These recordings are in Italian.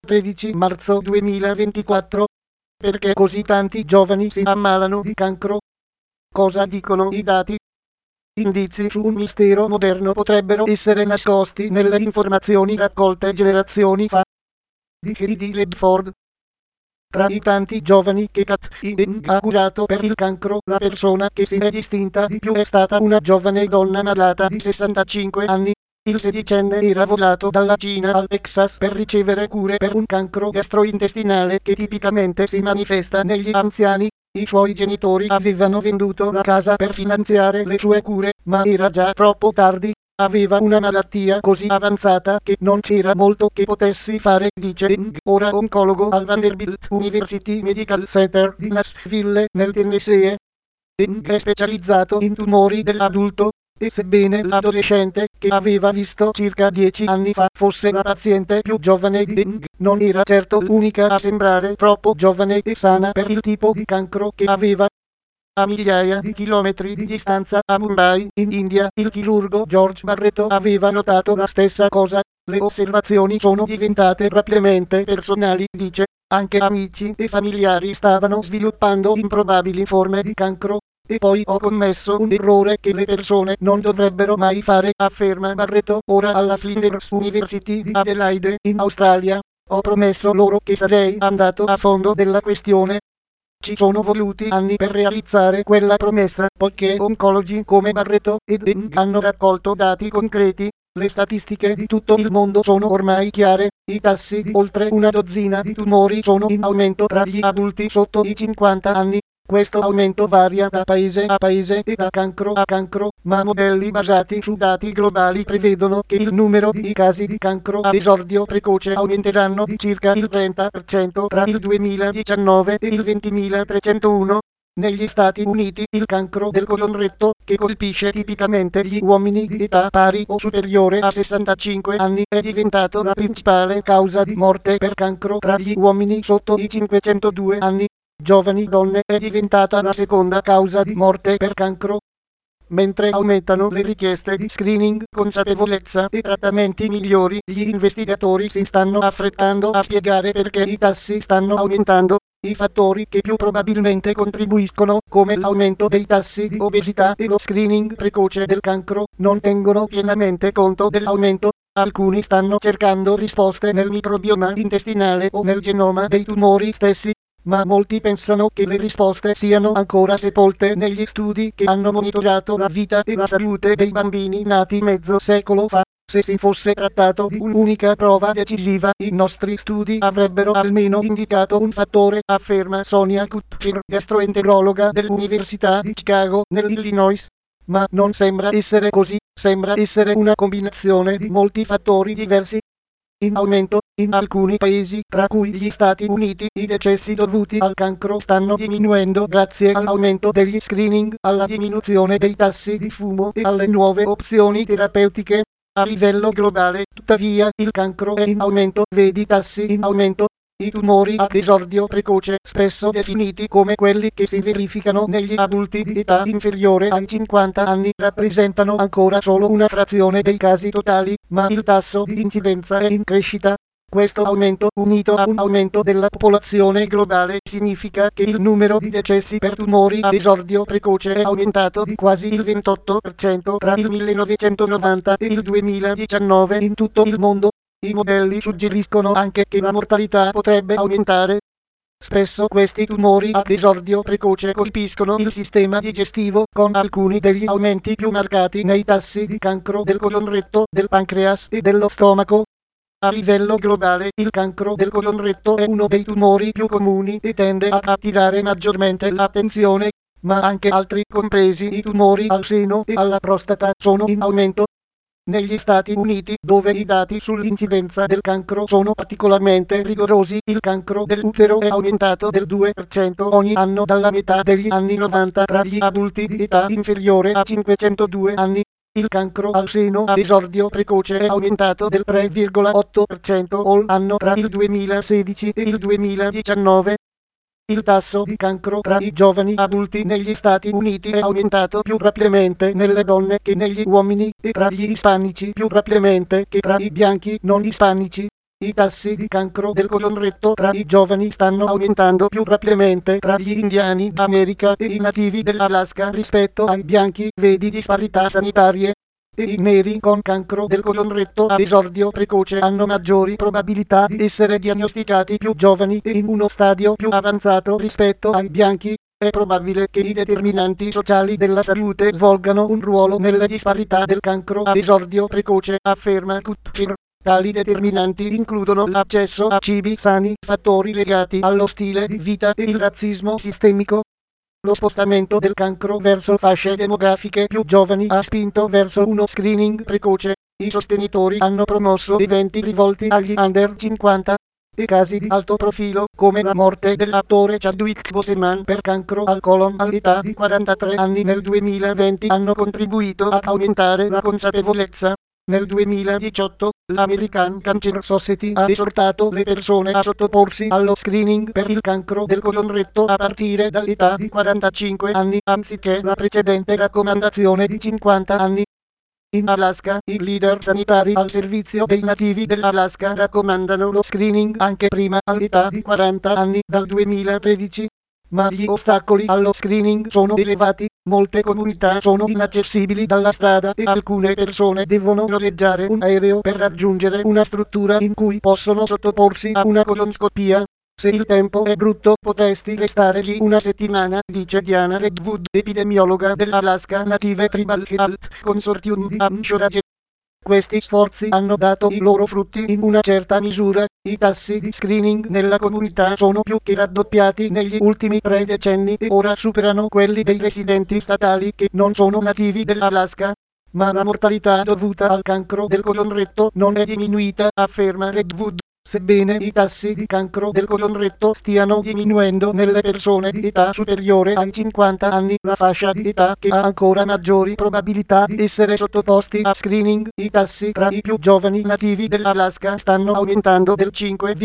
13 marzo 2024. Perché così tanti giovani si ammalano di cancro? Cosa dicono i dati? Indizi su un mistero moderno potrebbero essere nascosti nelle informazioni raccolte generazioni fa. Di Heidi Redford. Tra i tanti giovani che Kat ha curato per il cancro, la persona che si è distinta di più è stata una giovane donna malata di 65 anni. Il sedicenne era volato dalla Cina al Texas per ricevere cure per un cancro gastrointestinale che tipicamente si manifesta negli anziani. I suoi genitori avevano venduto la casa per finanziare le sue cure, ma era già troppo tardi. Aveva una malattia così avanzata che non c'era molto che potessi fare, dice Ing, ora oncologo al Vanderbilt University Medical Center di Nashville, nel Tennessee. Ing è specializzato in tumori dell'adulto, e sebbene l'adolescente che aveva visto circa 10 anni fa fosse la paziente più giovane di Ing, non era certo l'unica a sembrare troppo giovane e sana per il tipo di cancro che aveva. A migliaia di chilometri di distanza a Mumbai, in India, il chirurgo George Barreto aveva notato la stessa cosa. Le osservazioni sono diventate rapidamente personali, dice. Anche amici e familiari stavano sviluppando improbabili forme di cancro. E poi ho commesso un errore che le persone non dovrebbero mai fare, afferma Barreto, ora alla Flinders University di Adelaide, in Australia. Ho promesso loro che sarei andato a fondo della questione. Ci sono voluti anni per realizzare quella promessa, poiché oncologi come Barreto ed Eng hanno raccolto dati concreti. Le statistiche di tutto il mondo sono ormai chiare. I tassi di oltre una dozzina di tumori sono in aumento tra gli adulti sotto i 50 anni. Questo aumento varia da paese a paese e da cancro a cancro, ma modelli basati su dati globali prevedono che il numero di casi di cancro a esordio precoce aumenteranno di circa il 30% tra il 2019 e il 20.301. Negli Stati Uniti il cancro del colon-retto, che colpisce tipicamente gli uomini di età pari o superiore a 65 anni, è diventato la principale causa di morte per cancro tra gli uomini sotto i 502 anni. Giovani donne è diventata la seconda causa di morte per cancro. Mentre aumentano le richieste di screening, consapevolezza e trattamenti migliori, gli investigatori si stanno affrettando a spiegare perché i tassi stanno aumentando. I fattori che più probabilmente contribuiscono, come l'aumento dei tassi di obesità e lo screening precoce del cancro, non tengono pienamente conto dell'aumento. Alcuni stanno cercando risposte nel microbioma intestinale o nel genoma dei tumori stessi, ma molti pensano che le risposte siano ancora sepolte negli studi che hanno monitorato la vita e la salute dei bambini nati mezzo secolo fa. Se si fosse trattato di un'unica prova decisiva, i nostri studi avrebbero almeno indicato un fattore, afferma Sonia Kupfer, gastroenterologa dell'Università di Chicago, nell'Illinois. Ma non sembra essere così, sembra essere una combinazione di molti fattori diversi. In aumento, in alcuni paesi, tra cui gli Stati Uniti, i decessi dovuti al cancro stanno diminuendo grazie all'aumento degli screening, alla diminuzione dei tassi di fumo e alle nuove opzioni terapeutiche. A livello globale, tuttavia, il cancro è in aumento, vedi tassi in aumento. I tumori ad esordio precoce, spesso definiti come quelli che si verificano negli adulti di età inferiore ai 50 anni, rappresentano ancora solo una frazione dei casi totali, ma il tasso di incidenza è in crescita. Questo aumento, unito a un aumento della popolazione globale, significa che il numero di decessi per tumori ad esordio precoce è aumentato di quasi il 28% tra il 1990 e il 2019 in tutto il mondo. I modelli suggeriscono anche che la mortalità potrebbe aumentare. Spesso questi tumori ad esordio precoce colpiscono il sistema digestivo, con alcuni degli aumenti più marcati nei tassi di cancro del colon-retto, del pancreas e dello stomaco. A livello globale, il cancro del colon-retto è uno dei tumori più comuni e tende ad attirare maggiormente l'attenzione, ma anche altri, compresi i tumori al seno e alla prostata, sono in aumento. Negli Stati Uniti, dove i dati sull'incidenza del cancro sono particolarmente rigorosi, il cancro dell'utero è aumentato del 2% ogni anno dalla metà degli anni 90 tra gli adulti di età inferiore a 502 anni. Il cancro al seno ad esordio precoce è aumentato del 3,8% all'anno tra il 2016 e il 2019. Il tasso di cancro tra i giovani adulti negli Stati Uniti è aumentato più rapidamente nelle donne che negli uomini, e tra gli ispanici più rapidamente che tra i bianchi non ispanici. I tassi di cancro del colon retto tra i giovani stanno aumentando più rapidamente tra gli indiani d'America e i nativi dell'Alaska rispetto ai bianchi, vedi disparità sanitarie. E i neri con cancro del colon retto a esordio precoce hanno maggiori probabilità di essere diagnosticati più giovani e in uno stadio più avanzato rispetto ai bianchi. È probabile che i determinanti sociali della salute svolgano un ruolo nelle disparità del cancro a esordio precoce, afferma Kupfer. Tali determinanti includono l'accesso a cibi sani, fattori legati allo stile di vita e il razzismo sistemico. Lo spostamento del cancro verso fasce demografiche più giovani ha spinto verso uno screening precoce. I sostenitori hanno promosso eventi rivolti agli under 50 e casi di alto profilo, come la morte dell'attore Chadwick Boseman per cancro al colon all'età di 43 anni nel 2020, hanno contribuito ad aumentare la consapevolezza. Nel 2018, l'American Cancer Society ha esortato le persone a sottoporsi allo screening per il cancro del colon retto a partire dall'età di 45 anni, anziché la precedente raccomandazione di 50 anni. In Alaska, i leader sanitari al servizio dei nativi dell'Alaska raccomandano lo screening anche prima all'età di 40 anni dal 2013. Ma gli ostacoli allo screening sono elevati, molte comunità sono inaccessibili dalla strada e alcune persone devono noleggiare un aereo per raggiungere una struttura in cui possono sottoporsi a una colonscopia. Se il tempo è brutto potresti restare lì una settimana, dice Diana Redwood, epidemiologa dell'Alaska Native Tribal Health Consortium di Anchorage. Questi sforzi hanno dato i loro frutti in una certa misura. I tassi di screening nella comunità sono più che raddoppiati negli ultimi 3 decenni e ora superano quelli dei residenti statali che non sono nativi dell'Alaska. Ma la mortalità dovuta al cancro del colon retto non è diminuita, afferma Redwood. Sebbene i tassi di cancro del colon retto stiano diminuendo nelle persone di età superiore ai 50 anni, la fascia di età che ha ancora maggiori probabilità di essere sottoposti a screening, i tassi tra i più giovani nativi dell'Alaska stanno aumentando del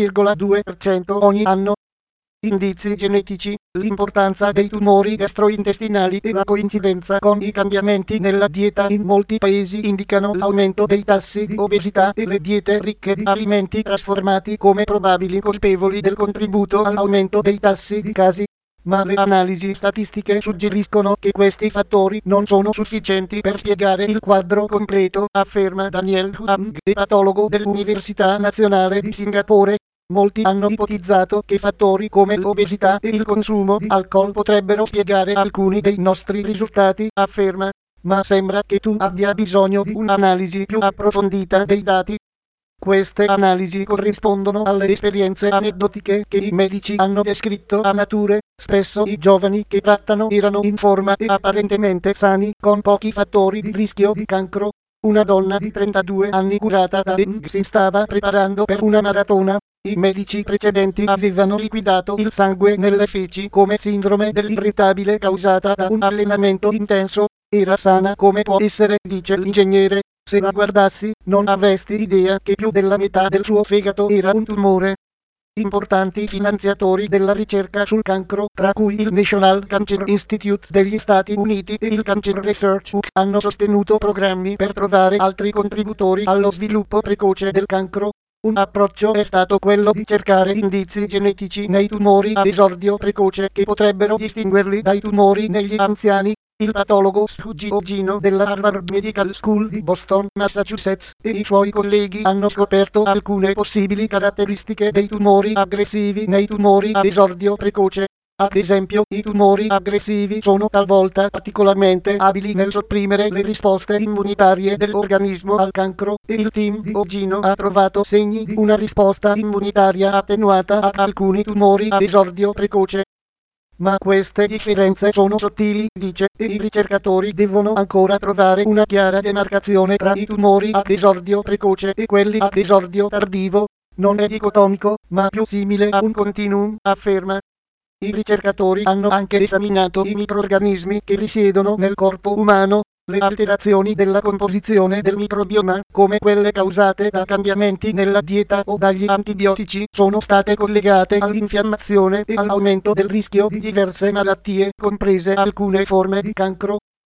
5,2% ogni anno. Indizi genetici, l'importanza dei tumori gastrointestinali e la coincidenza con i cambiamenti nella dieta in molti paesi indicano l'aumento dei tassi di obesità e le diete ricche di alimenti trasformati come probabili colpevoli del contributo all'aumento dei tassi di casi. Ma le analisi statistiche suggeriscono che questi fattori non sono sufficienti per spiegare il quadro completo, afferma Daniel Huang, patologo dell'Università Nazionale di Singapore. Molti hanno ipotizzato che fattori come l'obesità e il consumo di alcol potrebbero spiegare alcuni dei nostri risultati, afferma. Ma sembra che tu abbia bisogno di un'analisi più approfondita dei dati. Queste analisi corrispondono alle esperienze aneddotiche che i medici hanno descritto a nature. Spesso i giovani che trattano erano in forma e apparentemente sani, con pochi fattori di rischio di cancro. Una donna di 32 anni curata da Eng si stava preparando per una maratona. I medici precedenti avevano liquidato il sangue nelle feci come sindrome dell'irritabile causata da un allenamento intenso. Era sana come può essere, dice l'ingegnere. Se la guardassi, non avresti idea che più della metà del suo fegato era un tumore. Importanti finanziatori della ricerca sul cancro, tra cui il National Cancer Institute degli Stati Uniti e il Cancer Research UK, hanno sostenuto programmi per trovare altri contributori allo sviluppo precoce del cancro. Un approccio è stato quello di cercare indizi genetici nei tumori a esordio precoce che potrebbero distinguerli dai tumori negli anziani. Il patologo Shuji Ogino della Harvard Medical School di Boston, Massachusetts, e i suoi colleghi hanno scoperto alcune possibili caratteristiche dei tumori aggressivi nei tumori a esordio precoce. Ad esempio, i tumori aggressivi sono talvolta particolarmente abili nel sopprimere le risposte immunitarie dell'organismo al cancro, e il team di Ogino ha trovato segni di una risposta immunitaria attenuata ad alcuni tumori a esordio precoce. Ma queste differenze sono sottili, dice, e i ricercatori devono ancora trovare una chiara demarcazione tra i tumori ad esordio precoce e quelli ad esordio tardivo. Non è dicotomico, ma più simile a un continuum, afferma. I ricercatori hanno anche esaminato i microrganismi che risiedono nel corpo umano. Le alterazioni della composizione del microbioma, come quelle causate da cambiamenti nella dieta o dagli antibiotici, sono state collegate all'infiammazione e all'aumento del rischio di diverse malattie, comprese alcune forme di cancro.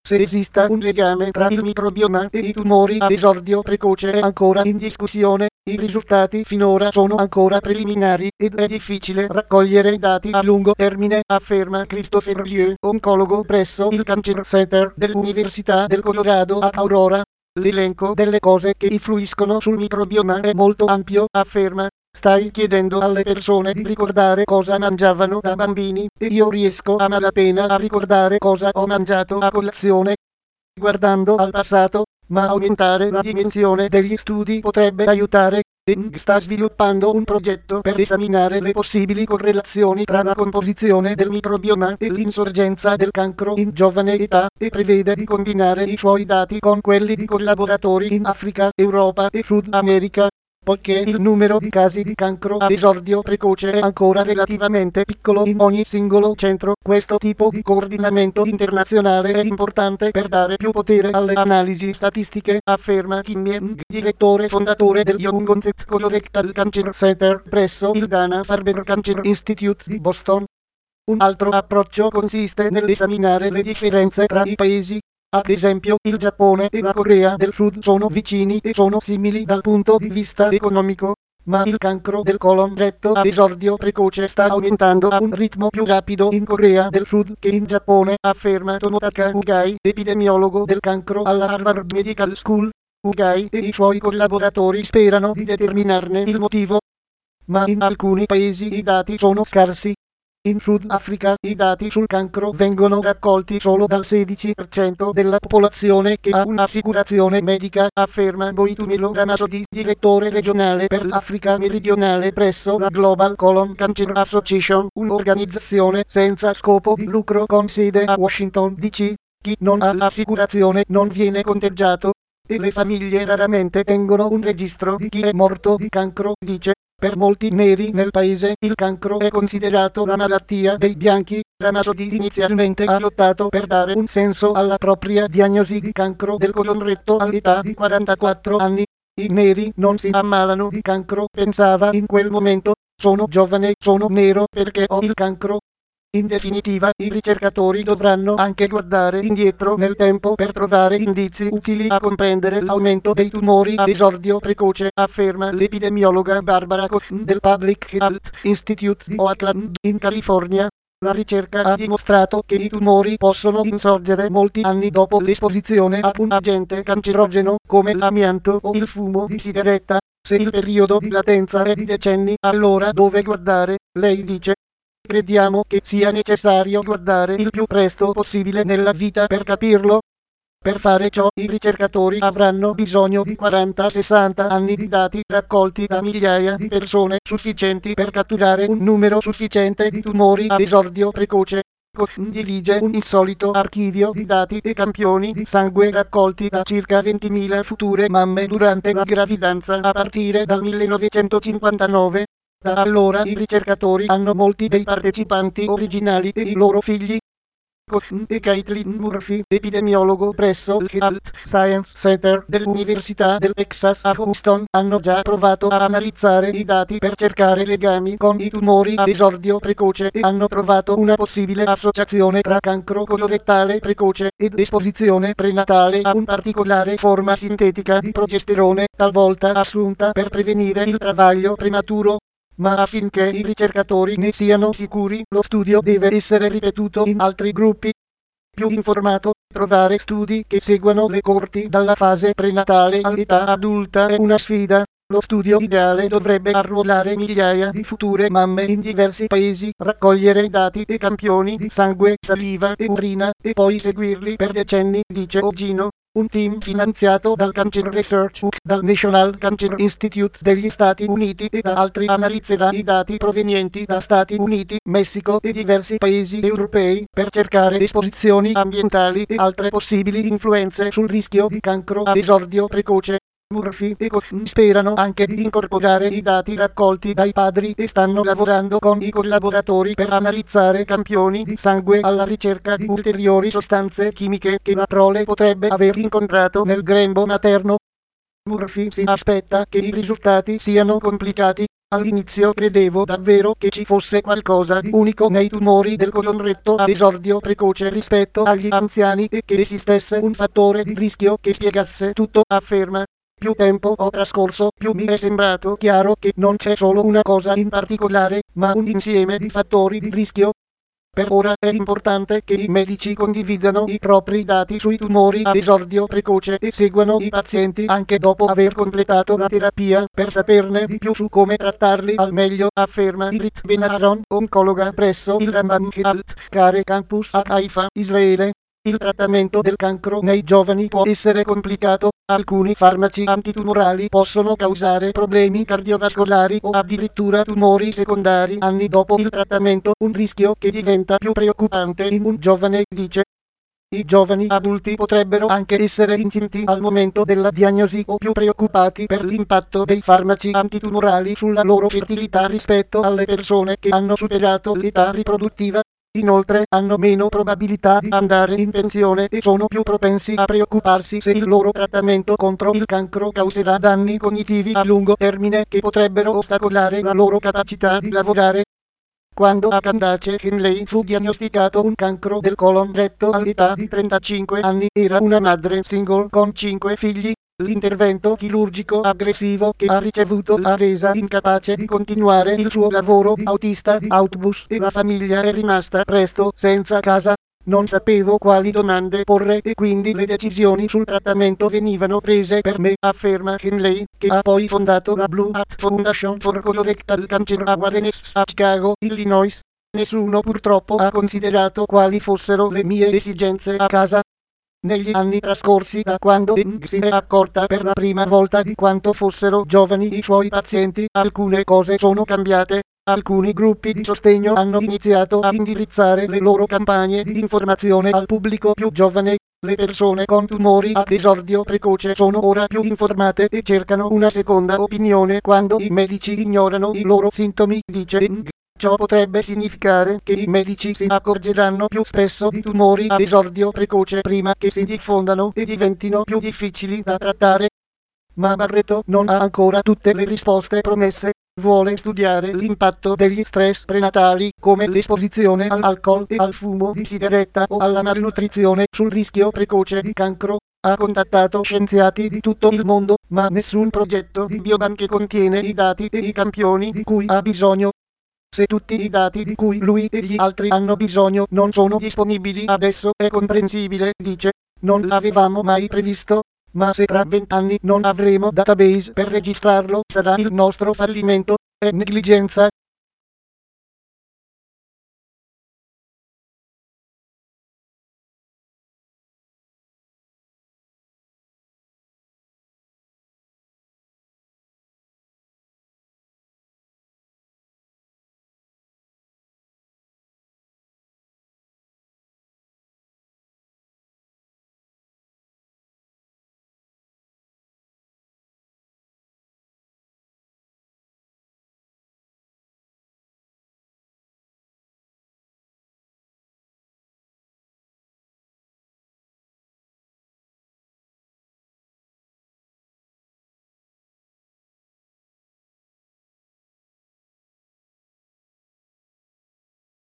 Se esista un legame tra il microbioma e i tumori ad esordio precoce è ancora in discussione, i risultati finora sono ancora preliminari ed è difficile raccogliere dati a lungo termine, afferma Christopher Lieu, oncologo presso il Cancer Center dell'Università del Colorado a Aurora. L'elenco delle cose che influiscono sul microbioma è molto ampio, afferma. Stai chiedendo alle persone di ricordare cosa mangiavano da bambini, e io riesco a malapena a ricordare cosa ho mangiato a colazione. Guardando al passato, ma aumentare la dimensione degli studi potrebbe aiutare. Eng sta sviluppando un progetto per esaminare le possibili correlazioni tra la composizione del microbioma e l'insorgenza del cancro in giovane età, e prevede di combinare i suoi dati con quelli di collaboratori in Africa, Europa e Sud America. Poiché il numero di casi di cancro ad esordio precoce è ancora relativamente piccolo in ogni singolo centro, questo tipo di coordinamento internazionale è importante per dare più potere alle analisi statistiche, afferma Kim Myeng, direttore fondatore del Young Concept Colorectal Cancer Center presso il Dana-Farber Cancer Institute di Boston. Un altro approccio consiste nell'esaminare le differenze tra i paesi. Ad esempio, il Giappone e la Corea del Sud sono vicini e sono simili dal punto di vista economico, ma il cancro del colon retto ad esordio precoce sta aumentando a un ritmo più rapido in Corea del Sud che in Giappone, afferma Tomotaka Ugai, epidemiologo del cancro alla Harvard Medical School. Ugai e i suoi collaboratori sperano di determinarne il motivo, ma in alcuni paesi i dati sono scarsi. In Sud Africa i dati sul cancro vengono raccolti solo dal 16% della popolazione che ha un'assicurazione medica, afferma Boitumelo Ramasodi, direttore regionale per l'Africa meridionale presso la Global Colon Cancer Association, un'organizzazione senza scopo di lucro con sede a Washington DC. Chi non ha l'assicurazione non viene conteggiato, e le famiglie raramente tengono un registro di chi è morto di cancro, dice. Per molti neri nel paese il cancro è considerato la malattia dei bianchi. Ramasodi inizialmente ha lottato per dare un senso alla propria diagnosi di cancro del colon retto all'età di 44 anni. I neri non si ammalano di cancro, pensava in quel momento. Sono giovane, sono nero perché ho il cancro. In definitiva, i ricercatori dovranno anche guardare indietro nel tempo per trovare indizi utili a comprendere l'aumento dei tumori ad esordio precoce, afferma l'epidemiologa Barbara Cohen del Public Health Institute di Oakland, in California. La ricerca ha dimostrato che i tumori possono insorgere molti anni dopo l'esposizione a un agente cancerogeno, come l'amianto o il fumo di sigaretta. Se il periodo di latenza è di decenni, allora dove guardare, lei dice. Crediamo che sia necessario guardare il più presto possibile nella vita per capirlo. Per fare ciò, i ricercatori avranno bisogno di 40-60 anni di dati raccolti da migliaia di persone, sufficienti per catturare un numero sufficiente di tumori ad esordio precoce. Cohen dirige un insolito archivio di dati e campioni di sangue raccolti da circa 20.000 future mamme durante la gravidanza a partire dal 1959. Da allora i ricercatori hanno molti dei partecipanti originali e i loro figli. Cohen e Caitlin Murphy, epidemiologo presso il Health Science Center dell'Università del Texas a Houston, hanno già provato a analizzare i dati per cercare legami con i tumori ad esordio precoce e hanno trovato una possibile associazione tra cancro colorettale precoce ed esposizione prenatale a un particolare forma sintetica di progesterone, talvolta assunta per prevenire il travaglio prematuro. Ma affinché i ricercatori ne siano sicuri, lo studio deve essere ripetuto in altri gruppi. Più informato, trovare studi che seguano le coorti dalla fase prenatale all'età adulta è una sfida. Lo studio ideale dovrebbe arruolare migliaia di future mamme in diversi paesi, raccogliere dati e campioni di sangue, saliva e urina, e poi seguirli per decenni, dice Ogino. Un team finanziato dal Cancer Research Inc., dal National Cancer Institute degli Stati Uniti e da altri analizzerà i dati provenienti da Stati Uniti, Messico e diversi paesi europei per cercare esposizioni ambientali e altre possibili influenze sul rischio di cancro ad esordio precoce. Murphy e Cohen sperano anche di incorporare i dati raccolti dai padri e stanno lavorando con i collaboratori per analizzare campioni di sangue alla ricerca di ulteriori sostanze chimiche che la prole potrebbe aver incontrato nel grembo materno. Murphy si aspetta che i risultati siano complicati, All'inizio credevo davvero che ci fosse qualcosa di unico nei tumori del colon retto a esordio precoce rispetto agli anziani e che esistesse un fattore di rischio che spiegasse tutto, afferma. Più tempo ho trascorso, più mi è sembrato chiaro che non c'è solo una cosa in particolare, ma un insieme di fattori di rischio. Per ora è importante che i medici condividano i propri dati sui tumori a esordio precoce e seguano i pazienti anche dopo aver completato la terapia per saperne di più su come trattarli al meglio, afferma Irit Ben-Aaron, oncologa presso il Rambam Health Care Campus a Haifa, Israele. Il trattamento del cancro nei giovani può essere complicato. Alcuni farmaci antitumorali possono causare problemi cardiovascolari o addirittura tumori secondari anni dopo il trattamento, un rischio che diventa più preoccupante in un giovane, dice. I giovani adulti potrebbero anche essere incinti al momento della diagnosi o più preoccupati per l'impatto dei farmaci antitumorali sulla loro fertilità rispetto alle persone che hanno superato l'età riproduttiva. Inoltre hanno meno probabilità di andare in pensione e sono più propensi a preoccuparsi se il loro trattamento contro il cancro causerà danni cognitivi a lungo termine che potrebbero ostacolare la loro capacità di lavorare. Quando a Candace Henley fu diagnosticato un cancro del colon retto all'età di 35 anni, era una madre single con 5 figli. L'intervento chirurgico aggressivo che ha ricevuto l'ha resa incapace di continuare il suo lavoro di autista di autobus e la famiglia è rimasta presto senza casa. Non sapevo quali domande porre e quindi le decisioni sul trattamento venivano prese per me, afferma Henley, che ha poi fondato la Blue Hat Foundation for Colorectal Cancer Awareness a Chicago, Illinois. Nessuno purtroppo ha considerato quali fossero le mie esigenze a casa. Negli anni trascorsi da quando Eng si è accorta per la prima volta di quanto fossero giovani i suoi pazienti, alcune cose sono cambiate. Alcuni gruppi di sostegno hanno iniziato a indirizzare le loro campagne di informazione al pubblico più giovane. Le persone con tumori ad esordio precoce sono ora più informate e cercano una seconda opinione quando i medici ignorano i loro sintomi, dice Eng. Ciò potrebbe significare che i medici si accorgeranno più spesso di tumori ad esordio precoce prima che si diffondano e diventino più difficili da trattare. Ma Barreto non ha ancora tutte le risposte promesse. Vuole studiare l'impatto degli stress prenatali, come l'esposizione all'alcol e al fumo di sigaretta o alla malnutrizione, sul rischio precoce di cancro. Ha contattato scienziati di tutto il mondo, ma nessun progetto di biobanche contiene i dati e i campioni di cui ha bisogno. Se tutti i dati di cui lui e gli altri hanno bisogno non sono disponibili adesso è comprensibile, dice. Non l'avevamo mai previsto, ma se tra 20 anni non avremo database per registrarlo sarà il nostro fallimento, è negligenza.